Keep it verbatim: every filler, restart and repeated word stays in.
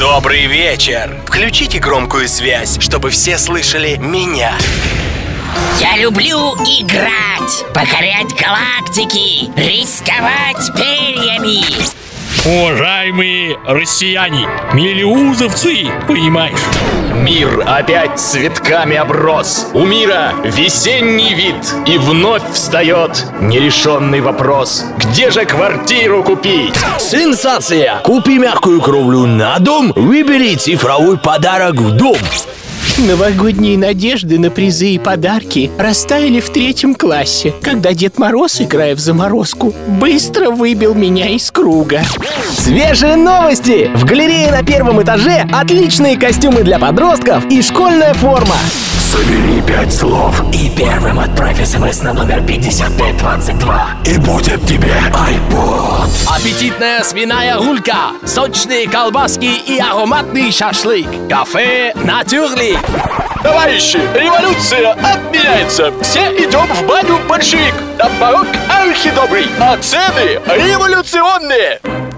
Добрый вечер. Включите громкую связь, чтобы все слышали меня. Я люблю играть, покорять галактики, рисковать перьями. Уважаемые россияне, мелеузовцы, понимаешь? Мир опять цветками оброс. У мира весенний вид. И вновь встает нерешенный вопрос: где же квартиру купить? Сенсация! Купи мягкую кровлю на дом, выбери цифровой подарок в дом. Новогодние надежды на призы и подарки растаяли в третьем классе, когда Дед Мороз, играя в заморозку, быстро выбил меня из круга. Свежие новости! В галерее на первом этаже отличные костюмы для подростков и школьная форма. Собери пять слов и первым отправь смс на номер пятьдесят пять двадцать два. И будет тебе айпод. Аппетитная свиная рулька, сочные колбаски и ароматный шашлык. Кафе «Натюрли». Товарищи, революция отменяется. Все идем в баню большевик. Там порог архидобрый, а цены революционные.